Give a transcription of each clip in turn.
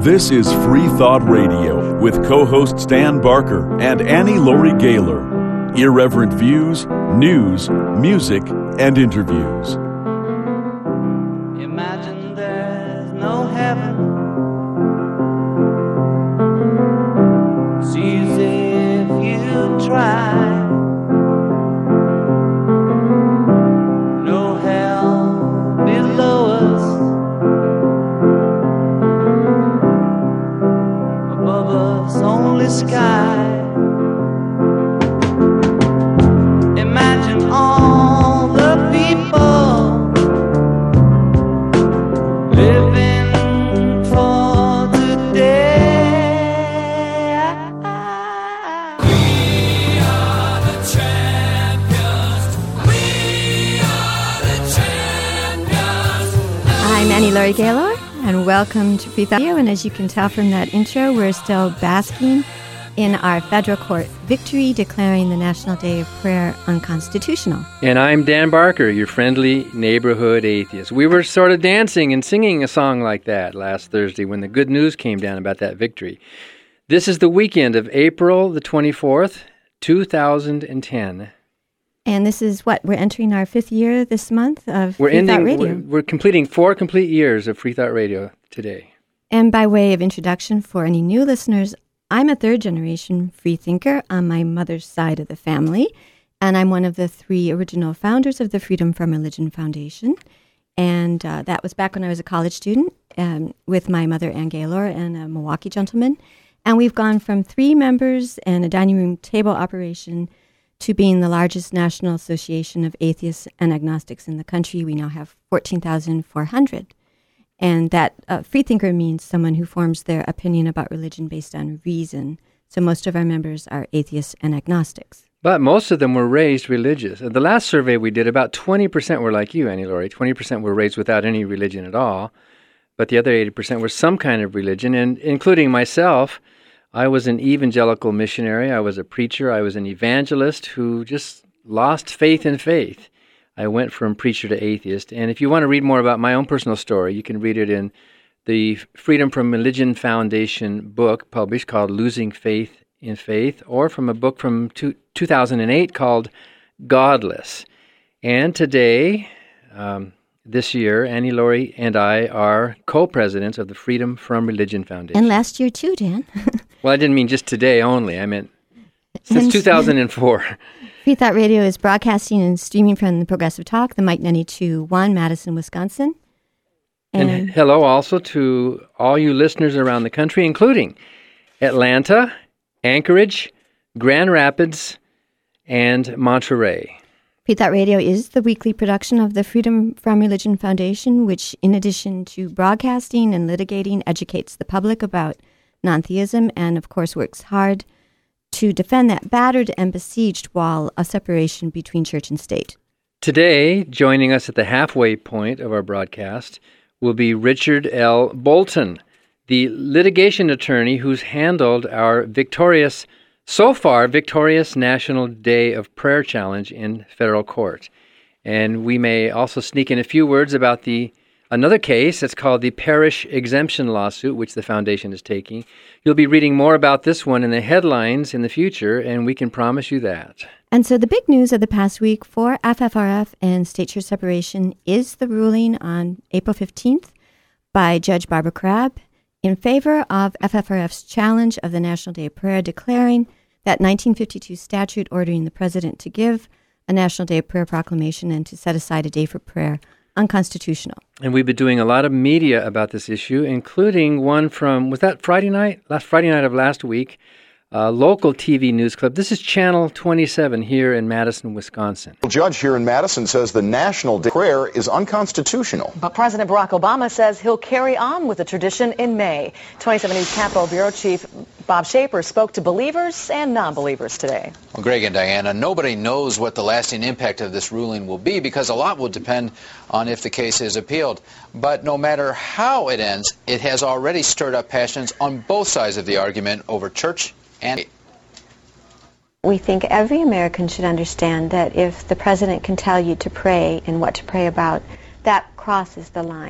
This is Free Thought Radio with co-hosts Dan Barker and Annie Laurie Gaylor. Irreverent views, news, music, and interviews. Imagine there's no heaven. It's easy if you try. No hell below us. Above us only sky. Imagine all the people living for today. We are the champions. We are the champions. I'm Annie Laurie Gaylor, and welcome to Free Thought Radio. And as you can tell from that intro, we're still basking in our federal court victory, declaring the National Day of Prayer unconstitutional. And I'm Dan Barker, your friendly neighborhood atheist. We were sort of dancing and singing a song like that last Thursday when the good news came down about that victory. This is the weekend of April the 24th, 2010. And this is what? We're entering our fifth year this month of Free Thought Radio. We're completing 4 complete years of Free Thought Radio today. And by way of introduction for any new listeners, I'm a third-generation free thinker on my mother's side of the family, and I'm one of the 3 original founders of the Freedom from Religion Foundation. And that was back when I was a college student with my mother, Ann Gaylor, and a Milwaukee gentleman. And we've gone from 3 members and a dining room table operation to being the largest national association of atheists and agnostics in the country. We now have 14,400. And that free thinker means someone who forms their opinion about religion based on reason. So most of our members are atheists and agnostics. But most of them were raised religious. The last survey we did, about 20% were like you, Annie Laurie. 20% were raised without any religion at all. But the other 80% were some kind of religion, and including myself. I was an evangelical missionary. I was a preacher. I was an evangelist who just lost faith in faith. I went from preacher to atheist. And if you want to read more about my own personal story, you can read it in the Freedom from Religion Foundation book published called Losing Faith in Faith, or from a book from 2008 called Godless. And today, this year, Annie Laurie and I are co-presidents of the Freedom from Religion Foundation. And last year too, Dan. Well, I didn't mean just today only. I meant since 2004. Free Thought Radio is broadcasting and streaming from the Progressive Talk, the Mike 92.1, Madison, Wisconsin. And hello also to all you listeners around the country, including Atlanta, Anchorage, Grand Rapids, and Monterey. Free Thought Radio is the weekly production of the Freedom from Religion Foundation, which, in addition to broadcasting and litigating, educates the public about non-theism and, of course, works hard to defend that battered and besieged wall of separation between church and state. Today, joining us at the halfway point of our broadcast, will be Richard L. Bolton, the litigation attorney who's handled our so far victorious National Day of Prayer Challenge in federal court. And we may also sneak in a few words about another case that's called the Parish Exemption Lawsuit, which the foundation is taking. You'll be reading more about this one in the headlines in the future, and we can promise you that. And so the big news of the past week for FFRF and state-church separation is the ruling on April 15th by Judge Barbara Crabb in favor of FFRF's challenge of the National Day of Prayer, declaring that 1952 statute ordering the president to give a National Day of Prayer proclamation and to set aside a day for prayer unconstitutional. And we've been doing a lot of media about this issue, including one from, was that Friday night? Last Friday night of last week, local TV news clip. This is Channel 27 here in Madison, Wisconsin. A judge here in Madison says the National Day of Prayer is unconstitutional. But President Barack Obama says he'll carry on with the tradition in May. 27 News Capitol Bureau Chief Bob Schaefer spoke to believers and non-believers today. Well, Greg and Diana, nobody knows what the lasting impact of this ruling will be because a lot will depend on if the case is appealed. But no matter how it ends, it has already stirred up passions on both sides of the argument over church and state. We think every American should understand that if the president can tell you to pray and what to pray about, that crosses the line.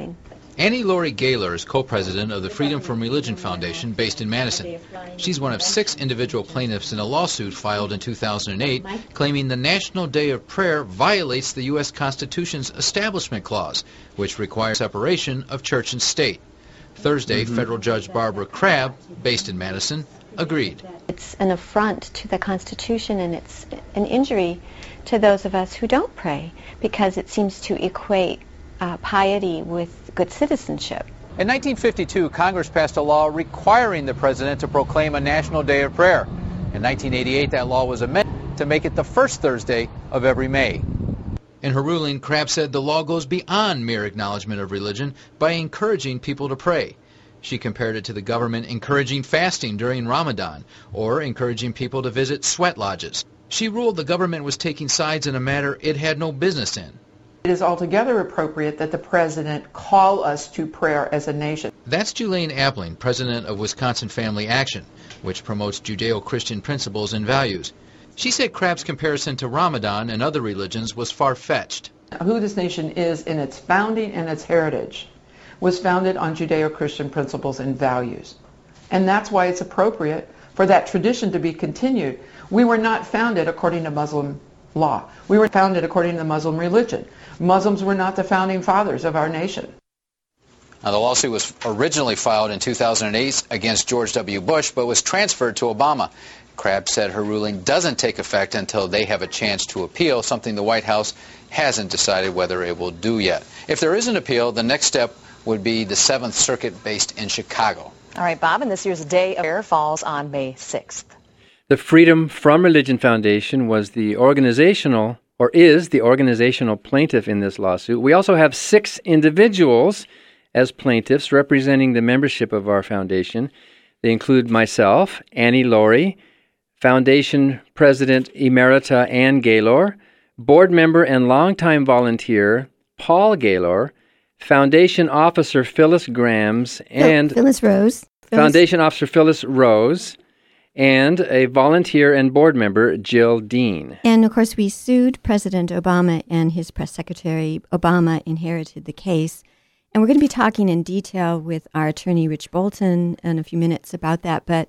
Annie Laurie Gaylor is co-president of the Freedom from Religion Foundation based in Madison. She's one of 6 individual plaintiffs in a lawsuit filed in 2008 claiming the National Day of Prayer violates the U.S. Constitution's Establishment Clause, which requires separation of church and state. Thursday, federal judge Barbara Crabb, based in Madison, agreed. It's an affront to the Constitution, and it's an injury to those of us who don't pray, because it seems to equate piety with good citizenship. In 1952, Congress passed a law requiring the president to proclaim a National Day of Prayer. In 1988, that law was amended to make it the first Thursday of every May. In her ruling, Crabb said the law goes beyond mere acknowledgement of religion by encouraging people to pray. She compared it to the government encouraging fasting during Ramadan or encouraging people to visit sweat lodges. She ruled the government was taking sides in a matter it had no business in. It is altogether appropriate that the president call us to prayer as a nation. That's Julaine Appling, president of Wisconsin Family Action, which promotes Judeo-Christian principles and values. She said Crabb's comparison to Ramadan and other religions was far-fetched. Who this nation is in its founding and its heritage was founded on Judeo-Christian principles and values. And that's why it's appropriate for that tradition to be continued. We were not founded according to Muslim law. We were founded according to the Muslim religion. Muslims were not the founding fathers of our nation. Now, the lawsuit was originally filed in 2008 against George W. Bush, but was transferred to Obama. Crabb said her ruling doesn't take effect until they have a chance to appeal, something the White House hasn't decided whether it will do yet. If there is an appeal, the next step would be the 7th Circuit based in Chicago. All right, Bob, and this year's Day of Prayer falls on May 6th. The Freedom from Religion Foundation was the organizational, or is the organizational plaintiff in this lawsuit. We also have 6 individuals as plaintiffs representing the membership of our foundation. They include myself, Annie Laurie, Foundation President Emerita Ann Gaylor, Board Member and longtime volunteer Paul Gaylor, Foundation Officer Phyllis Grams, and Phyllis Rose. Foundation Officer Phyllis Rose, and a volunteer and board member, Jill Dean. And, of course, we sued President Obama and his press secretary. Obama inherited the case. And we're going to be talking in detail with our attorney, Rich Bolton, in a few minutes about that. But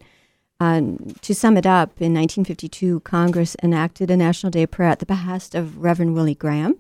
to sum it up, in 1952, Congress enacted a National Day of Prayer at the behest of Reverend Billy Graham.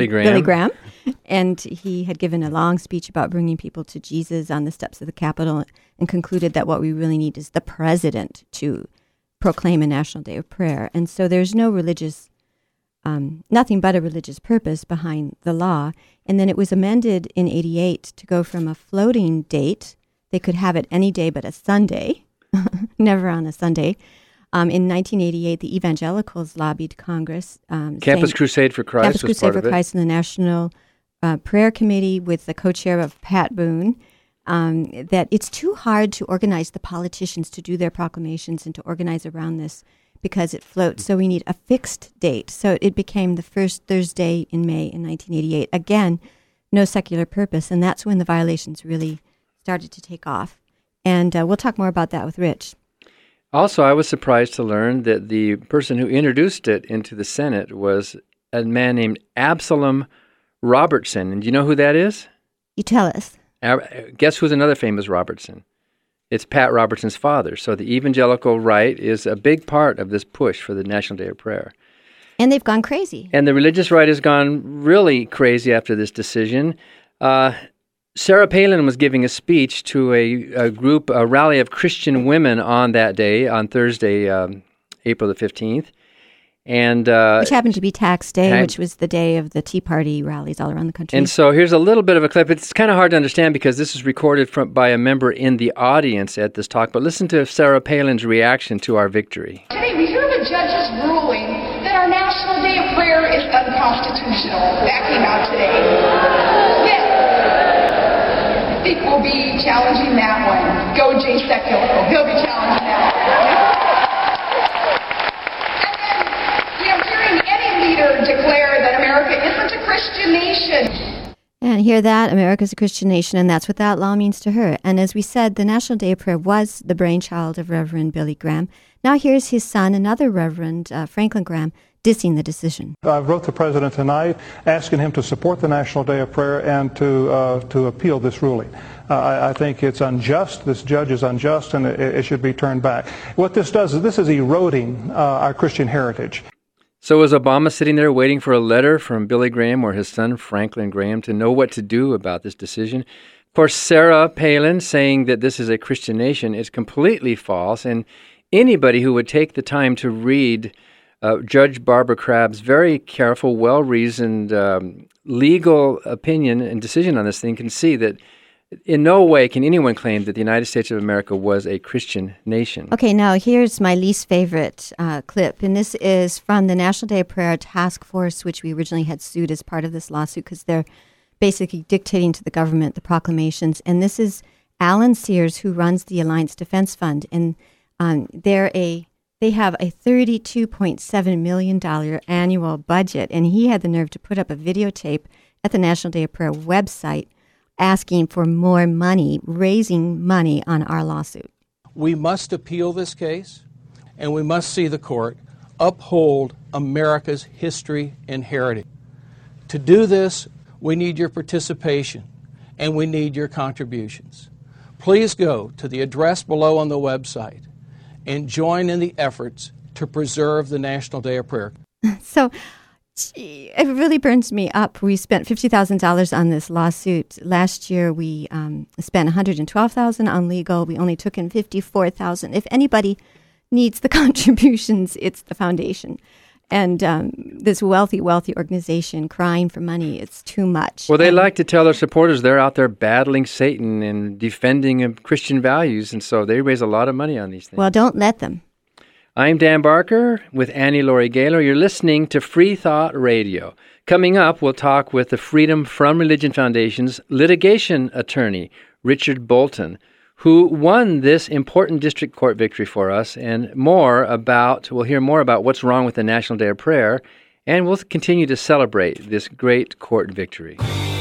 And he had given a long speech about bringing people to Jesus on the steps of the Capitol and concluded that what we really need is the president to proclaim a National Day of Prayer. And so there's no religious, nothing but a religious purpose behind the law. And then it was amended in 88 to go from a floating date. They could have it any day but a Sunday, never on a Sunday. In 1988, the evangelicals lobbied Congress. Campus Crusade for Christ Campus was Crusade part for of Christ and the National Prayer Committee with the co-chair of Pat Boone, that it's too hard to organize the politicians to do their proclamations and to organize around this because it floats. So we need a fixed date. So it became the first Thursday in May in 1988. Again, no secular purpose. And that's when the violations really started to take off. And we'll talk more about that with Rich. Also, I was surprised to learn that the person who introduced it into the Senate was a man named Absalom Robertson. And do you know who that is? You tell us. Guess who's another famous Robertson? It's Pat Robertson's father. So the evangelical right is a big part of this push for the National Day of Prayer. And they've gone crazy. And the religious right has gone really crazy after this decision. Sarah Palin was giving a speech to a rally of Christian women on that day, on Thursday, April the 15th. And which happened to be Tax Day, which was the day of the Tea Party rallies all around the country. And so here's a little bit of a clip. It's kind of hard to understand because this is recorded by a member in the audience at this talk. But listen to Sarah Palin's reaction to our victory. Today we hear the judge's ruling that our National Day of Prayer is unconstitutional. That came out today. Yes. I think we'll be challenging that one. Go Jay Sekulow. He'll be challenging that one. Declare that America isn't a Christian nation. And hear that, America's a Christian nation, and that's what that law means to her. And as we said, the National Day of Prayer was the brainchild of Reverend Billy Graham. Now here's his son, another Reverend, Franklin Graham, dissing the decision. I wrote the president tonight asking him to support the National Day of Prayer and to appeal this ruling. I think it's unjust. This judge is unjust, and it should be turned back. What this does is this is eroding our Christian heritage. So was Obama sitting there waiting for a letter from Billy Graham or his son Franklin Graham to know what to do about this decision? Of course, Sarah Palin saying that this is a Christian nation is completely false, and anybody who would take the time to read Judge Barbara Crabb's very careful, well-reasoned legal opinion and decision on this thing can see that in no way can anyone claim that the United States of America was a Christian nation. Okay, now here's my least favorite clip, and this is from the National Day of Prayer Task Force, which we originally had sued as part of this lawsuit because they're basically dictating to the government the proclamations. And this is Alan Sears, who runs the Alliance Defense Fund, and they have a $32.7 million annual budget, and he had the nerve to put up a videotape at the National Day of Prayer website asking for more money, raising money on our lawsuit. We must appeal this case, and we must see the court uphold America's history and heritage. To do this, we need your participation, and we need your contributions. Please go to the address below on the website and join in the efforts to preserve the National Day of Prayer. So it really burns me up. We spent $50,000 on this lawsuit. Last year, we spent $112,000 on legal. We only took in $54,000. If anybody needs the contributions, it's the foundation. And this wealthy organization crying for money, it's too much. Well, they like to tell their supporters they're out there battling Satan and defending Christian values, and so they raise a lot of money on these things. Well, don't let them. I'm Dan Barker with Annie Laurie Gaylor. You're listening to Free Thought Radio. Coming up, we'll talk with the Freedom from Religion Foundation's litigation attorney, Richard Bolton, who won this important district court victory for us, and we'll hear more about what's wrong with the National Day of Prayer, and we'll continue to celebrate this great court victory.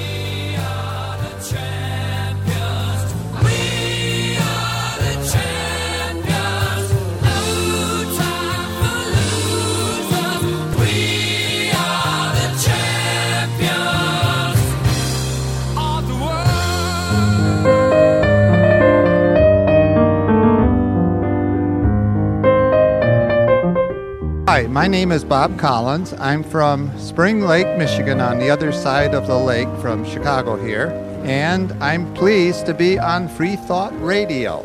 Hi, my name is Bob Collins. I'm from Spring Lake, Michigan, on the other side of the lake from Chicago here, and I'm pleased to be on Free Thought Radio.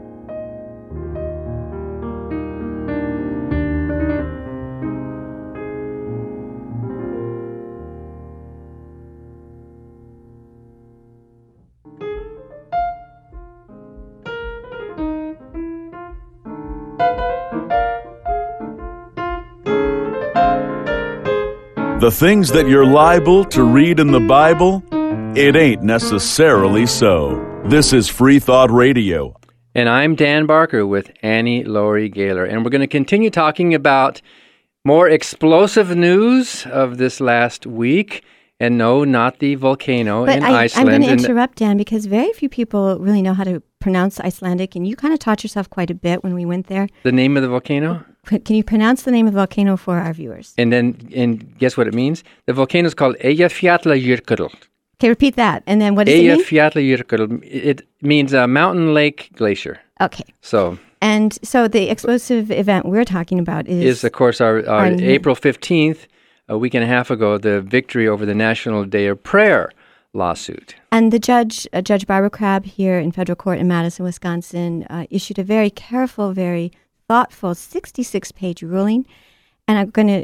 The things that you're liable to read in the Bible, it ain't necessarily so. This is Free Thought Radio. And I'm Dan Barker with Annie Laurie Gaylor. And we're going to continue talking about more explosive news of this last week. And no, not the volcano in Iceland. I'm going to interrupt, Dan, because very few people really know how to pronounce Icelandic. And you kind of taught yourself quite a bit when we went there. The name of the volcano? Can you pronounce the name of the volcano for our viewers? And guess what it means? The volcano is called Eyjafjallajökull. Okay, repeat that. And then what does it mean? Eyjafjallajökull. It means mountain lake glacier. Okay. So the explosive event we're talking about is of course, our April 15th, a week and a half ago, the victory over the National Day of Prayer lawsuit. And the judge, Judge Barbara Crabb here in federal court in Madison, Wisconsin, issued a very careful, very thoughtful 66-page ruling. And I'm going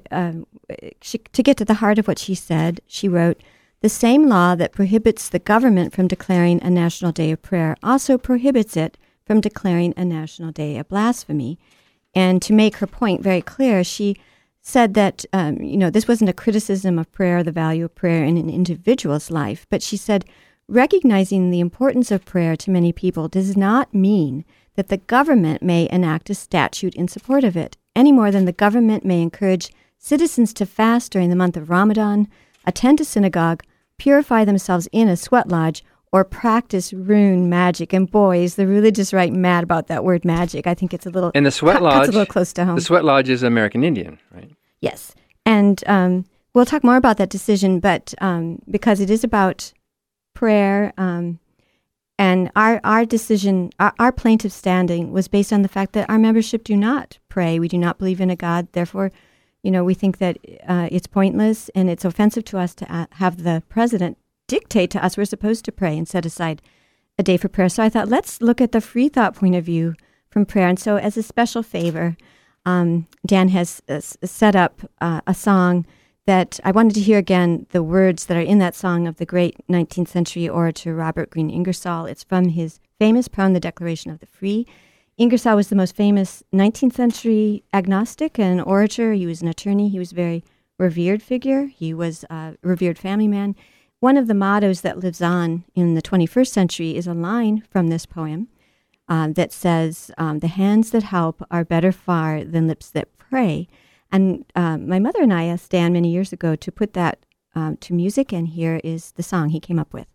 to get to the heart of what she said, she wrote, "The same law that prohibits the government from declaring a National Day of Prayer also prohibits it from declaring a National Day of Blasphemy." And to make her point very clear, she said that, this wasn't a criticism of prayer, the value of prayer in an individual's life, but she said, recognizing the importance of prayer to many people does not mean that the government may enact a statute in support of it, any more than the government may encourage citizens to fast during the month of Ramadan, attend a synagogue, purify themselves in a sweat lodge, or practice rune magic. And boy, is the religious right mad about that word magic. I think it's a little... And the sweat lodge... Cuts a little close to home. The sweat lodge is American Indian, right? Yes. And we'll talk more about that decision, but because it is about prayer, and our decision, our plaintiff standing was based on the fact that our membership do not pray. We do not believe in a God. Therefore, we think that it's pointless and it's offensive to us to have the president dictate to us we're supposed to pray and set aside a day for prayer. So I thought, let's look at the free thought point of view from prayer. And so as a special favor, Dan has set up a song that I wanted to hear again, the words that are in that song of the great 19th century orator Robert Greene Ingersoll. It's from his famous poem, The Declaration of the Free. Ingersoll was the most famous 19th century agnostic and orator. He was an attorney. He was a very revered figure. He was a revered family man. One of the mottos that lives on in the 21st century is a line from this poem that says, the hands that help are better far than lips that pray. And my mother and I asked Dan many years ago to put that to music, and here is the song he came up with.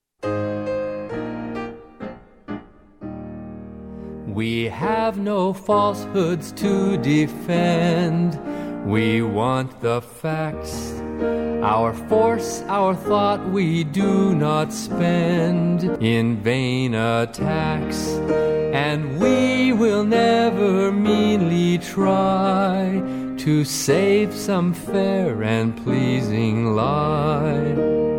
We have no falsehoods to defend. We want the facts. Our force, our thought, we do not spend in vain attacks. And we will never meanly try to save some fair and pleasing lie.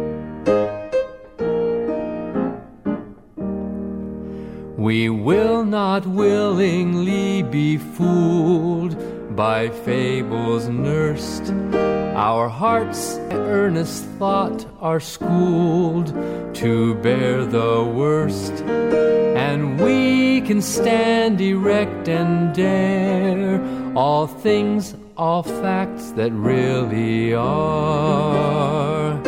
We will not willingly be fooled by fables nursed. Our hearts, earnest thought, are schooled to bear the worst. And we can stand erect and dare all things, all facts that really are.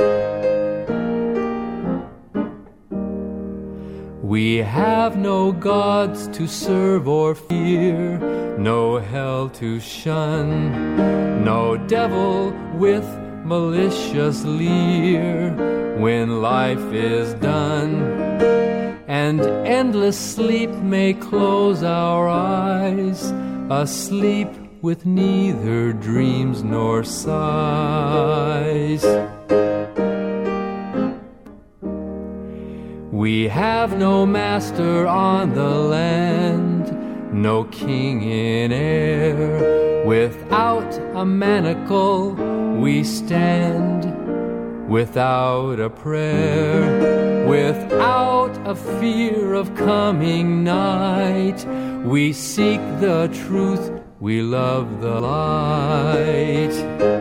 We have no gods to serve or fear, no hell to shun, no devil with malicious leer when life is done. And endless sleep may close our eyes, asleep with neither dreams nor sighs. We have no master on the land, no king in air. Without a manacle we stand, without a prayer, without a fear of coming night. We seek the truth, we love the light.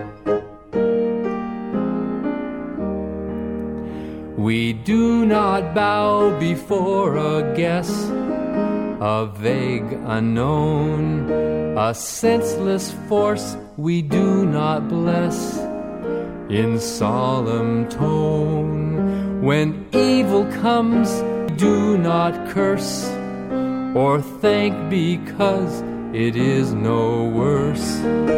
We do not bow before a guess, a vague unknown, a senseless force we do not bless in solemn tone. When evil comes, do not curse or thank because it is no worse.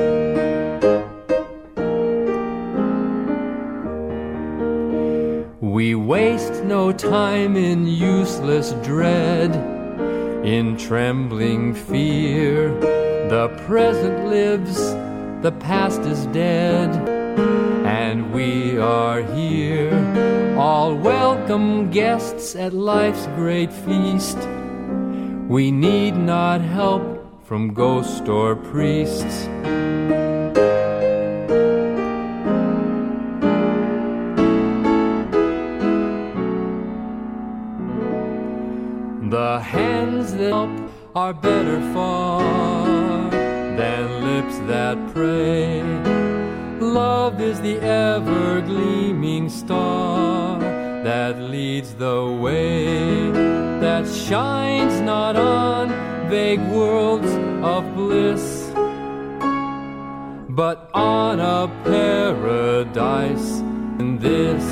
We waste no time in useless dread, in trembling fear. The present lives, the past is dead, and we are here, all welcome guests at life's great feast. We need not help from ghost or priests. The hands that help are better far than lips that pray. Love is the ever-gleaming star that leads the way, that shines not on vague worlds of bliss, but on a paradise in this.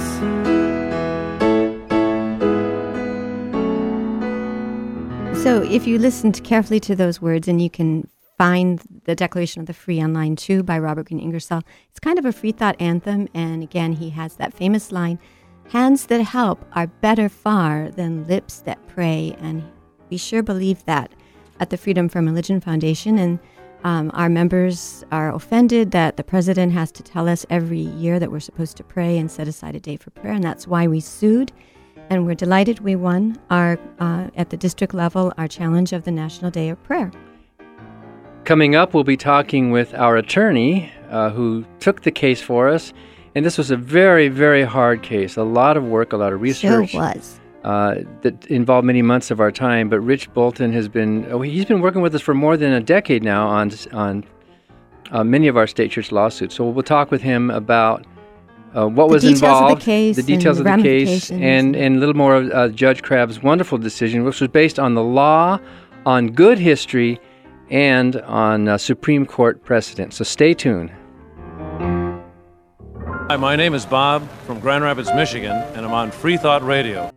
So if you listened carefully to those words, and you can find the Declaration of the Free online too by Robert Greene Ingersoll, it's kind of a free thought anthem. And again, he has that famous line, hands that help are better far than lips that pray. And we sure believe that at the Freedom from Religion Foundation. And Our members are offended that the president has to tell us every year that we're supposed to pray and set aside a day for prayer, and that's why we sued. And we're delighted we won our at the district level our challenge of the National Day of Prayer. Coming up, we'll be talking with our attorney who took the case for us. And this was a very, very hard case. A lot of work, a lot of research. Sure was. That involved many months of our time. But Rich Bolton he's been working with us for more than a decade now on many of our state church lawsuits. So we'll talk with him about what was involved, the details of the case, and a little more of Judge Crabb's wonderful decision, which was based on the law, on good history, and on Supreme Court precedent. So stay tuned. Hi, my name is Bob from Grand Rapids, Michigan, and I'm on Free Thought Radio.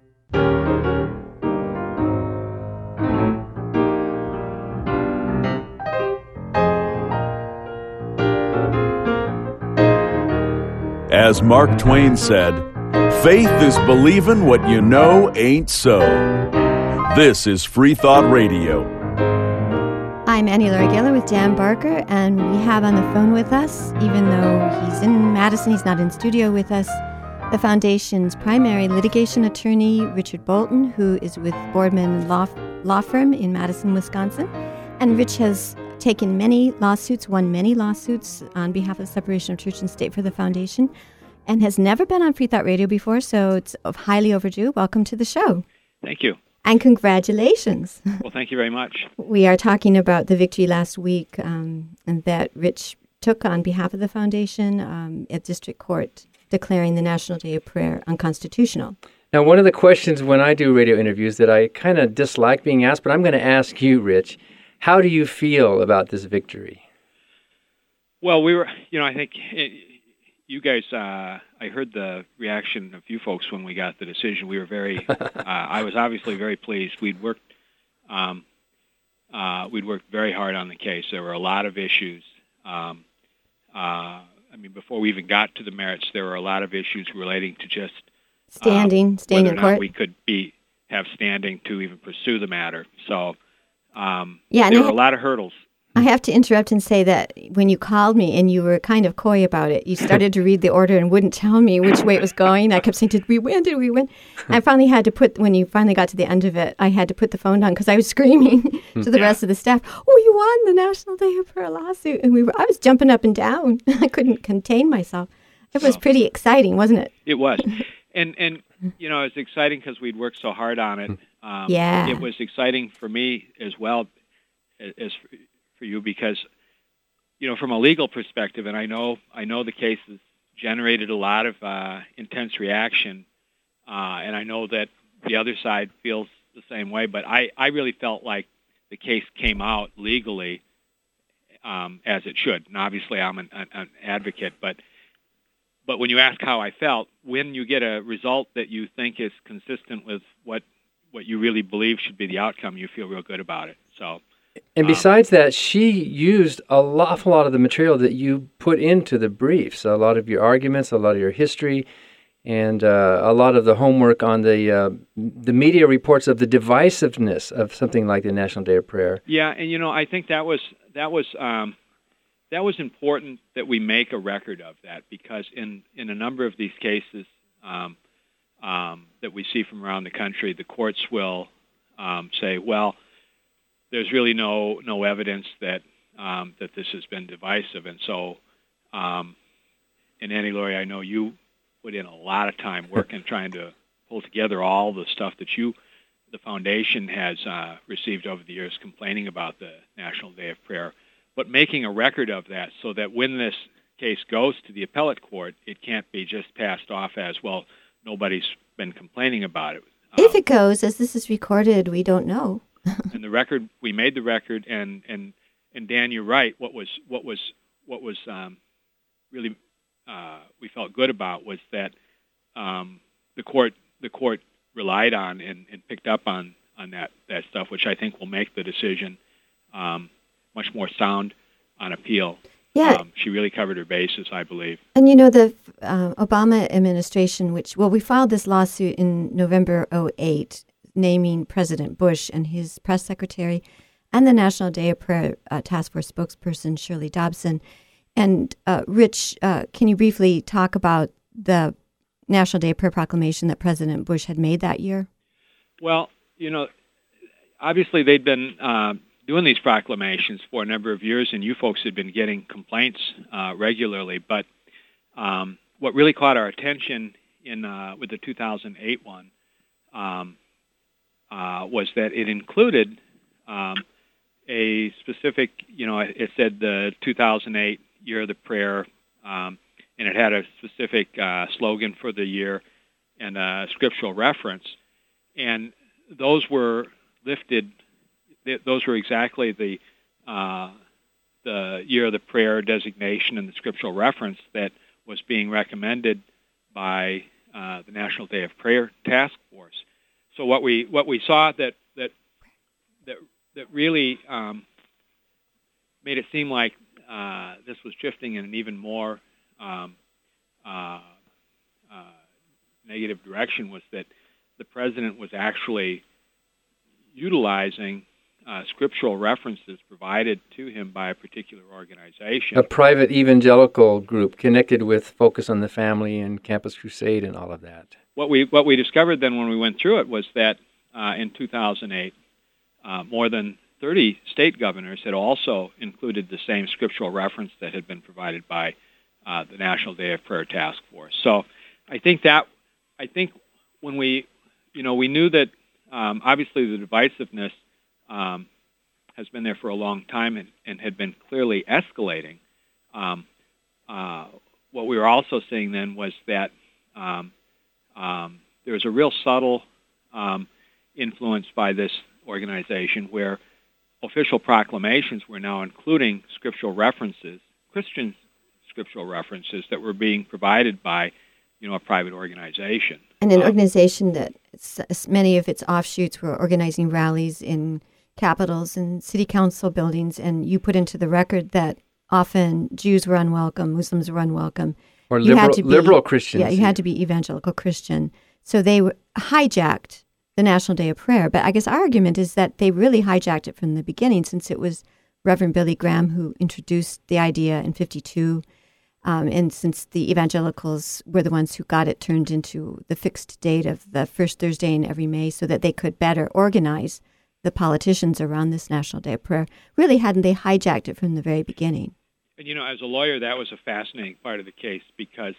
As Mark Twain said, faith is believing what you know ain't so. This is Free Thought Radio. I'm Annie Laurie Gaylor with Dan Barker, and we have on the phone with us, even though he's in Madison, he's not in studio with us, the Foundation's primary litigation attorney, Richard Bolton, who is with Boardman Law Firm in Madison, Wisconsin. And Rich has taken many lawsuits, won many lawsuits on behalf of the separation of church and state for the Foundation, and has never been on Free Thought Radio before, so it's highly overdue. Welcome to the show. Thank you. And congratulations. Well, thank you very much. We are talking about the victory last week and that Rich took on behalf of the Foundation at District Court, declaring the National Day of Prayer unconstitutional. Now, one of the questions when I do radio interviews that I kind of dislike being asked, but I'm going to ask you, Rich, how do you feel about this victory? Well, I think you guys, I heard the reaction of you folks when we got the decision. We were very, I was obviously very pleased. We'd worked very hard on the case. There were a lot of issues. Before we even got to the merits, there were a lot of issues relating to just staying in court. We could have standing to even pursue the matter. So there were a lot of hurdles. I have to interrupt and say that when you called me and you were kind of coy about it, you started to read the order and wouldn't tell me which way it was going. I kept saying, did we win? I finally had to when you finally got to the end of it, I had to put the phone down because I was screaming to the rest of the staff, oh, you won the National Day of Prayer lawsuit. And I was jumping up and down. I couldn't contain myself. It was pretty exciting, wasn't it? It was. And it's exciting because we'd worked so hard on it. It was exciting for me as well as for you because, from a legal perspective, and I know the case has generated a lot of intense reaction, and I know that the other side feels the same way, but I really felt like the case came out legally as it should. And obviously I'm an advocate, but when you ask how I felt, when you get a result that you think is consistent with what you really believe should be the outcome, you feel real good about it. So. And besides that, she used an awful lot of the material that you put into the briefs, a lot of your arguments, a lot of your history, and a lot of the homework on the media reports of the divisiveness of something like the National Day of Prayer. Yeah, and I think that was important that we make a record of that because in a number of these cases that we see from around the country, the courts will say, well, there's really no evidence that this has been divisive, and so, and Annie Laurie, I know you put in a lot of time working trying to pull together all the stuff that the Foundation has received over the years, complaining about the National Day of Prayer, but making a record of that so that when this case goes to the appellate court, it can't be just passed off as, well, nobody's been complaining about it. If it goes, as this is recorded, we don't know. And the record, we made the record, and Dan, you're right. What was really we felt good about was that the court relied on and picked up on that stuff, which I think will make the decision much more sound on appeal. Yeah, she really covered her bases, I believe. And the Obama administration, we filed this lawsuit in November 2008. Naming President Bush and his press secretary and the National Day of Prayer Task Force spokesperson Shirley Dobson. And Rich, can you briefly talk about the National Day of Prayer proclamation that President Bush had made that year? Well, obviously they'd been doing these proclamations for a number of years, and you folks had been getting complaints regularly. But what really caught our attention with the 2008 one was that it included a specific, it said the 2008 Year of the Prayer, and it had a specific slogan for the year and a scriptural reference. And those were lifted. Those were exactly the Year of the Prayer designation and the scriptural reference that was being recommended by the National Day of Prayer Task Force. So what we saw that really made it seem like this was drifting in an even more negative direction was that the president was actually utilizing scriptural references provided to him by a particular organization. A private evangelical group connected with Focus on the Family and Campus Crusade and all of that. What we discovered then when we went through it was that in 2008, more than 30 state governors had also included the same scriptural reference that had been provided by the National Day of Prayer Task Force. So I think when we knew that obviously the divisiveness has been there for a long time and had been clearly escalating. What we were also seeing then was that there was a real subtle influence by this organization where official proclamations were now including scriptural references, Christian scriptural references that were being provided by, a private organization. And an organization that many of its offshoots were organizing rallies in capitals and city council buildings, and you put into the record that often Jews were unwelcome, Muslims were unwelcome. Or liberal Christians. Yeah, you had to be evangelical Christian. So they hijacked the National Day of Prayer. But I guess our argument is that they really hijacked it from the beginning, since it was Reverend Billy Graham who introduced the idea in 1952. And since the evangelicals were the ones who got it turned into the fixed date of the first Thursday in every May so that they could better organize the politicians around this National Day of Prayer, really hadn't they hijacked it from the very beginning? And, as a lawyer, that was a fascinating part of the case because,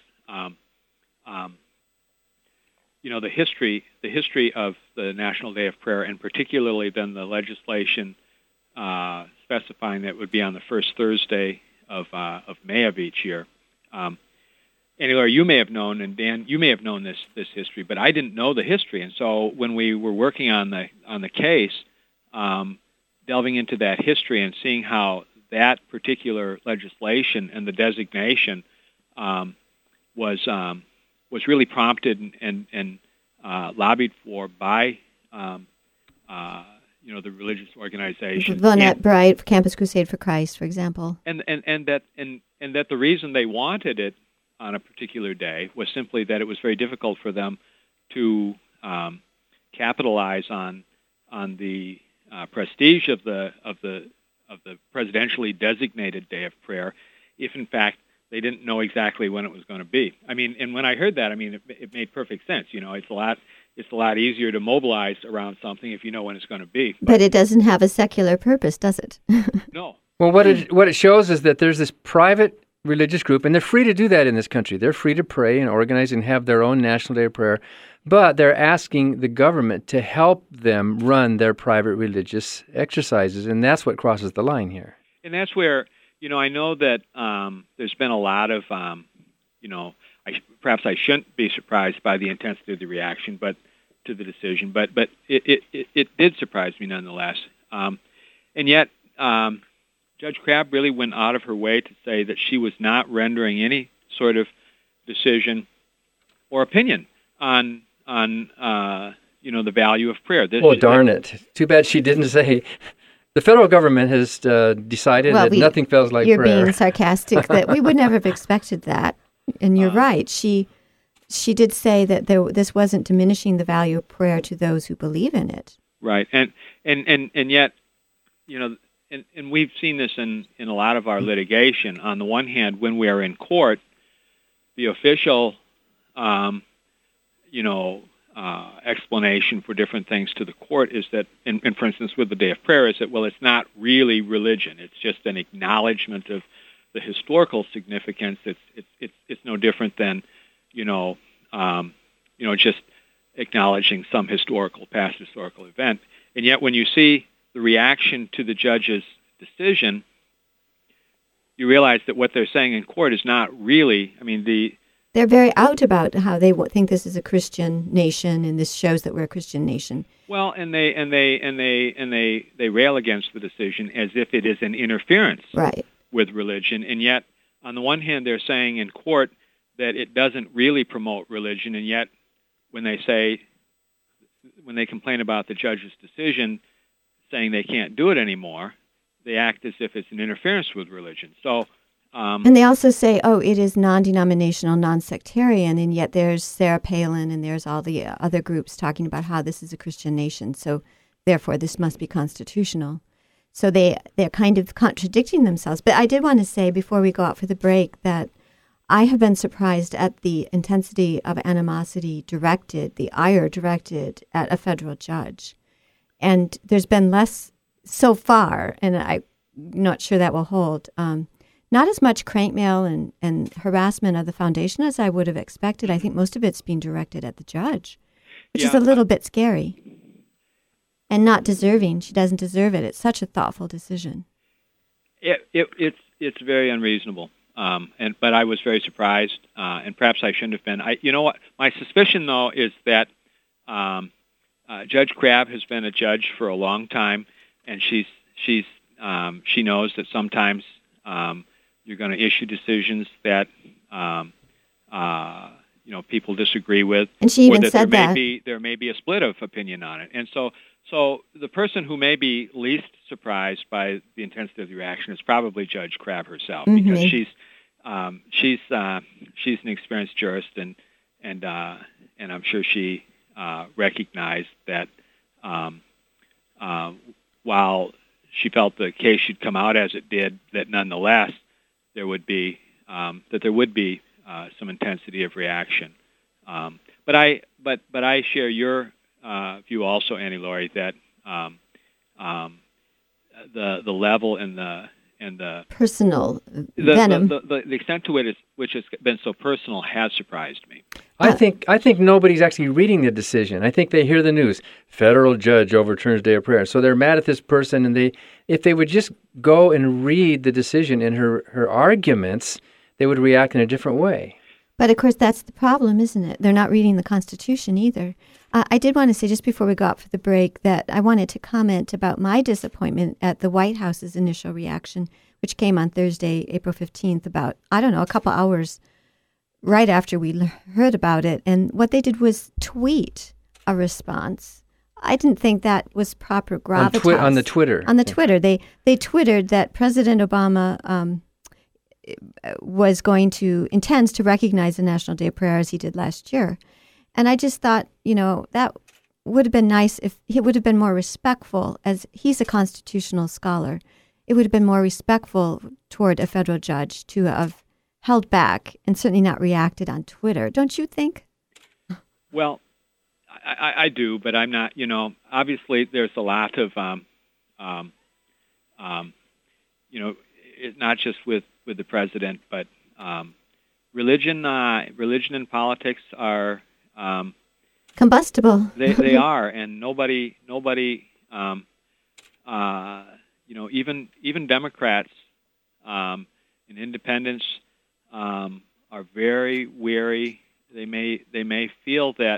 the history of the National Day of Prayer, and particularly then the legislation specifying that it would be on the first Thursday of May of each year. Annie Laurie, you may have known, and Dan, you may have known this history, but I didn't know the history. And so when we were working on the case, delving into that history and seeing how that particular legislation and the designation was really prompted and lobbied for by the religious organization. Vonette Bright, Campus Crusade for Christ, for example. And that the reason they wanted it on a particular day was simply that it was very difficult for them to capitalize on the prestige of the presidentially designated Day of Prayer, if in fact they didn't know exactly when it was going to be. I mean, and when I heard that, it made perfect sense. It's a lot easier to mobilize around something if you know when it's going to be. But it doesn't have a secular purpose, does it? No. Well, what it shows is that there's this private religious group, and they're free to do that in this country. They're free to pray and organize and have their own National Day of Prayer, but they're asking the government to help them run their private religious exercises, and that's what crosses the line here. And that's where, I know that there's been a lot of, perhaps I shouldn't be surprised by the intensity of the reaction, but to the decision, but it did surprise me nonetheless. And yet, Judge Crabb really went out of her way to say that she was not rendering any sort of decision or opinion on the value of prayer. Darn it! Too bad she didn't say. The federal government has decided that nothing feels like you're prayer. You're being sarcastic. That we would never have expected that, and you're right. She did say that this wasn't diminishing the value of prayer to those who believe in it. Right, and yet, and we've seen this in a lot of our litigation. On the one hand, when we are in court, the official, explanation for different things to the court is that, and for instance, with the Day of Prayer, is that, well, it's not really religion. It's just an acknowledgement of the historical significance. It's no different than, just acknowledging some past historical event. And yet, when you see the reaction to the judge's decision, you realize that what they're saying in court is not really. They're very out about how they think this is a Christian nation, and this shows that we're a Christian nation. Well, and they rail against the decision as if it is an interference with religion, and yet on the one hand they're saying in court that it doesn't really promote religion, and yet when they complain about the judge's decision, saying they can't do it anymore, they act as if it's an interference with religion. So. And they also say, it is non-denominational, non-sectarian, and yet there's Sarah Palin and there's all the other groups talking about how this is a Christian nation, so therefore this must be constitutional. So they're kind of contradicting themselves. But I did want to say before we go out for the break that I have been surprised at the intensity of animosity the ire directed at a federal judge. And there's been less so far, and I'm not sure that will hold, not as much crank mail and harassment of the foundation as I would have expected. I think most of it's being directed at the judge, which is a little bit scary and not deserving. She doesn't deserve it. It's such a thoughtful decision. It's very unreasonable, but I was very surprised, and perhaps I shouldn't have been. You know what? My suspicion, though, is that Judge Crabb has been a judge for a long time, and she knows that sometimes. You're going to issue decisions that people disagree with, and she even said that there may be a split of opinion on it. And so the person who may be least surprised by the intensity of the reaction is probably Judge Crabb herself, because she's an experienced jurist, and I'm sure she recognized that while she felt the case should come out as it did, that nonetheless there would be some intensity of reaction. But I share your view also, Annie Laurie, that the level and the personal venom, the extent to which has been so personal has surprised me. I think nobody's actually reading the decision. I think they hear the news. Federal judge overturns Day of Prayer. So they're mad at this person, and if they would just go and read the decision and her arguments, they would react in a different way. But of course, that's the problem, isn't it? They're not reading the Constitution either. I did want to say, just before we go out for the break, that I wanted to comment about my disappointment at the White House's initial reaction, which came on Thursday, April 15th, about, a couple hours right after we heard about it. And what they did was tweet a response. I didn't think that was proper gravitas. On the Twitter. On the Twitter. They twittered that President Obama intends to recognize the National Day of Prayer as he did last year. And I just thought, that would have been nice if he would have been more respectful, as he's a constitutional scholar. It would have been more respectful toward a federal judge to have held back and certainly not reacted on Twitter. Don't you think? Well, I do, but I'm not, obviously there's a lot of, not just with the president, but religion and politics are combustible. They are, and nobody, even Democrats and independents are very wary. They may feel that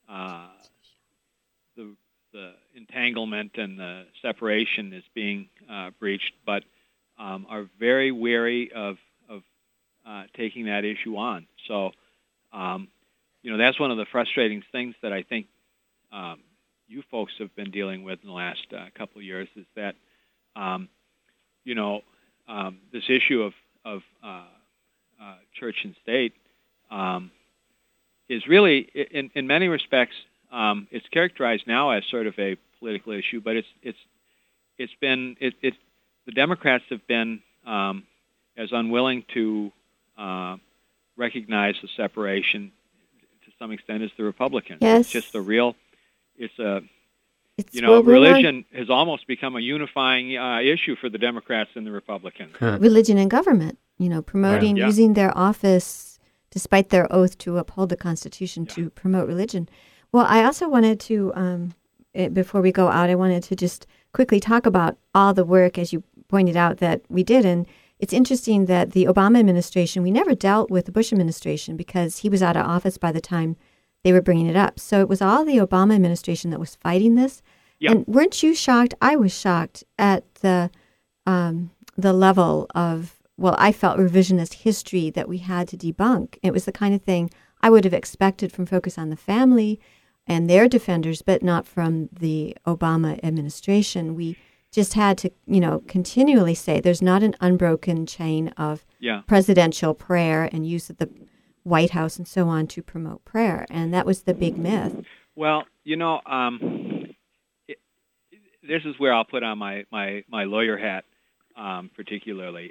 the entanglement and the separation is being breached, but are very wary of taking that issue on. So, that's one of the frustrating things that I think you folks have been dealing with in the last couple of years, is that this issue of church and state is really, in many respects, it's characterized now as sort of a political issue, but it's been the Democrats have been as unwilling to recognize the separation to some extent as the Republicans. Yes. It's just Well, religion has almost become a unifying issue for the Democrats and the Republicans. Religion and government, promoting, Yeah. using their office, despite their oath to uphold the Constitution, to promote religion. Well, I also wanted to, before we go out, I wanted to just quickly talk about all the work, as you pointed out, that we did. And it's interesting that the Obama administration, we never dealt with the Bush administration because he was out of office by the time they were bringing it up. So it was all the Obama administration that was fighting this. Yep. And weren't you shocked? I was shocked at the level of, I felt revisionist history that we had to debunk. It was the kind of thing I would have expected from Focus on the Family and their defenders, but not from the Obama administration. We just had to, continually say there's not an unbroken chain of presidential prayer and use of the White House and so on to promote prayer. And that was the big myth. Well, this is where I'll put on my lawyer hat, particularly.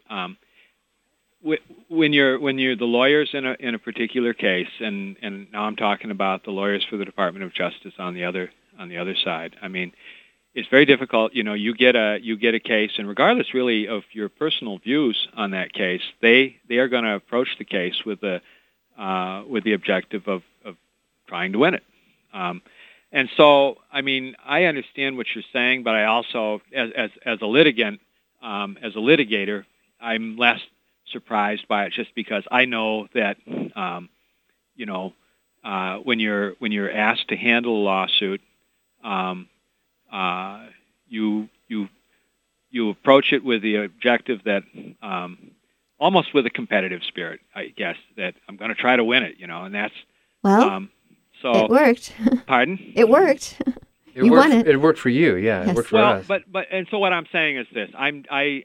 When you're the lawyers in a particular case, and now I'm talking about the lawyers for the Department of Justice on the other side. I mean, it's very difficult. You get a case, and regardless really of your personal views on that case, they are going to approach the case with the objective of trying to win it. And so, I mean, I understand what you're saying, but I also, as a litigant, as a litigator, I'm less surprised by it just because I know that, when you're asked to handle a lawsuit, you approach it with the objective that, almost with a competitive spirit, I guess, that I'm going to try to win it, and that's so it worked. Pardon? It worked. You won it. It worked for you, yeah. It worked for us. But and so what I'm saying is this: I'm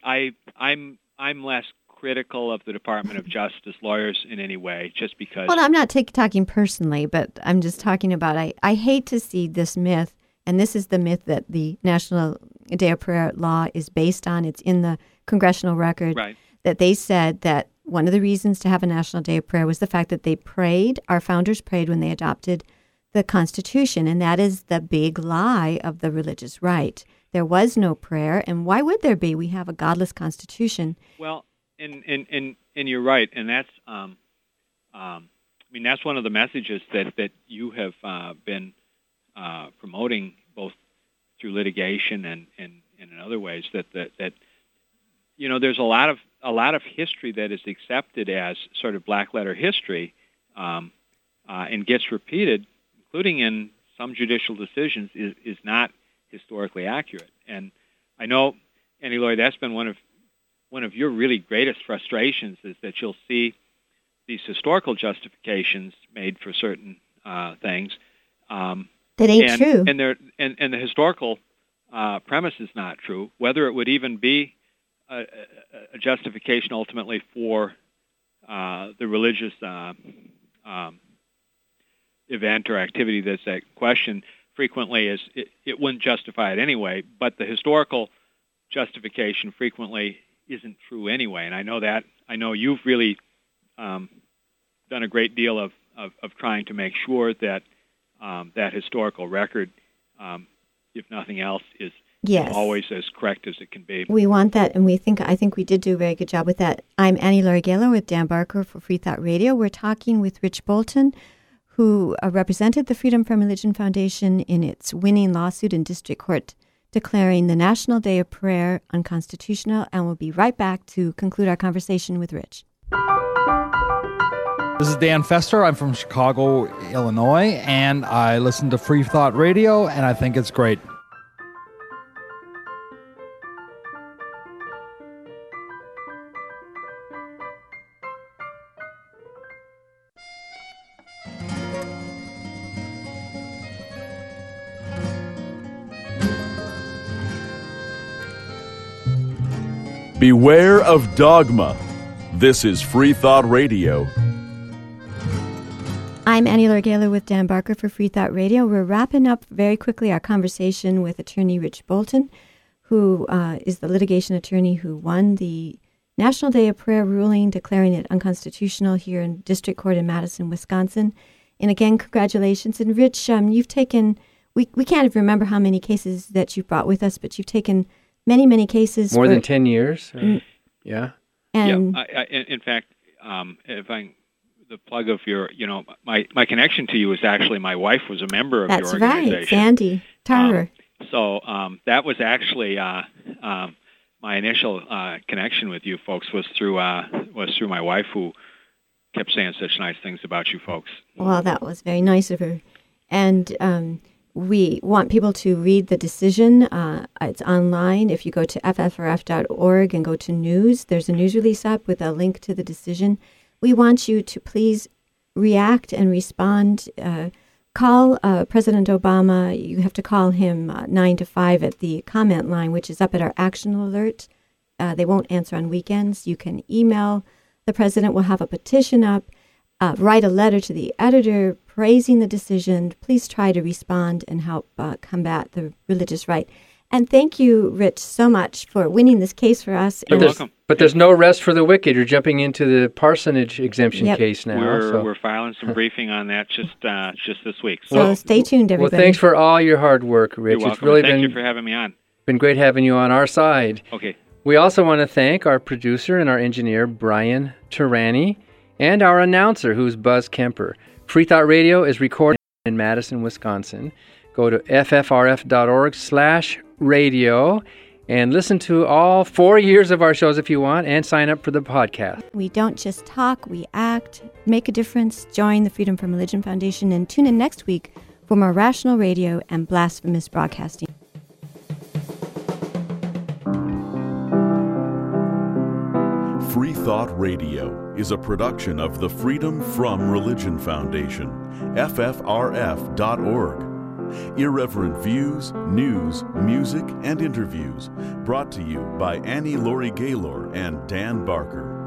less critical of the Department of Justice lawyers in any way, just because. Well, I'm not talking personally, but I'm just talking about I hate to see this myth, and this is the myth that the National Day of Prayer law is based on. It's in the congressional record that they said that one of the reasons to have a National Day of Prayer was the fact that they prayed, our founders prayed when they adopted the Constitution, and that is the big lie of the religious right. There was no prayer, and why would there be? We have a godless Constitution. Well, and you're right, and that's that's one of the messages that you have been promoting both through litigation and in other ways that there's a lot of history that is accepted as sort of black letter history and gets repeated, including in some judicial decisions, is not historically accurate. And I know, Annie Laurie, that's been one of your really greatest frustrations is that you'll see these historical justifications made for certain things. That ain't true. And the historical premise is not true. Whether it would even be a justification ultimately for the religious event or activity that's at question frequently is it wouldn't justify it anyway, but the historical justification frequently isn't true anyway. And I know that. I know you've really done a great deal of trying to make sure that that historical record, if nothing else, is always as correct as it can be. We want that, and I think we did do a very good job with that. I'm Annie Laurie Gaylor with Dan Barker for Free Thought Radio. We're talking with Rich Bolton, who represented the Freedom from Religion Foundation in its winning lawsuit in district court declaring the National Day of Prayer unconstitutional, and we'll be right back to conclude our conversation with Rich. This is Dan Fester. I'm from Chicago, Illinois, and I listen to Free Thought Radio, and I think it's great. Beware of dogma. This is Free Thought Radio. I'm Annie Laurie Gaylor with Dan Barker for Free Thought Radio. We're wrapping up very quickly our conversation with attorney Rich Bolton, who is the litigation attorney who won the National Day of Prayer ruling declaring it unconstitutional here in District Court in Madison, Wisconsin. And again, congratulations. And Rich, you've taken, we can't even remember how many cases that you've brought with us, but you've taken many, many cases. More than 10 years? Yeah. And in fact, if the plug of your, my connection to you is actually my wife was a member of your organization. That's right, Sandy Tarver. So that was actually my initial connection with you folks was through my wife, who kept saying such nice things about you folks. Well, that was very nice of her. And we want people to read the decision. It's online. If you go to ffrf.org and go to news, there's a news release up with a link to the decision. We want you to please react and respond. Call President Obama. You have to call him 9 to 5 at the comment line, which is up at our action alert. They won't answer on weekends. You can email the president. We'll have a petition up. Write a letter to the editor praising the decision. Please try to respond and help combat the religious right. And thank you, Rich, so much for winning this case for us. You're welcome. But there's no rest for the wicked. You're jumping into the parsonage exemption case now. We're filing some briefing on that just this week. So stay tuned, everybody. Well, thanks for all your hard work, Rich. You're welcome. It's really Thank you for having me on. Been great having you on our side. Okay. We also want to thank our producer and our engineer, Brian Turani, and our announcer, who's Buzz Kemper. Free Thought Radio is recorded in Madison, Wisconsin. Go to ffrf.org/radio and listen to all 4 years of our shows if you want, and sign up for the podcast. We don't just talk, we act, make a difference. Join the Freedom from Religion Foundation and tune in next week for more rational radio and blasphemous broadcasting. Free Thought Radio is a production of the Freedom from Religion Foundation, ffrf.org. Irreverent views, news, music, and interviews brought to you by Annie Laurie Gaylor and Dan Barker.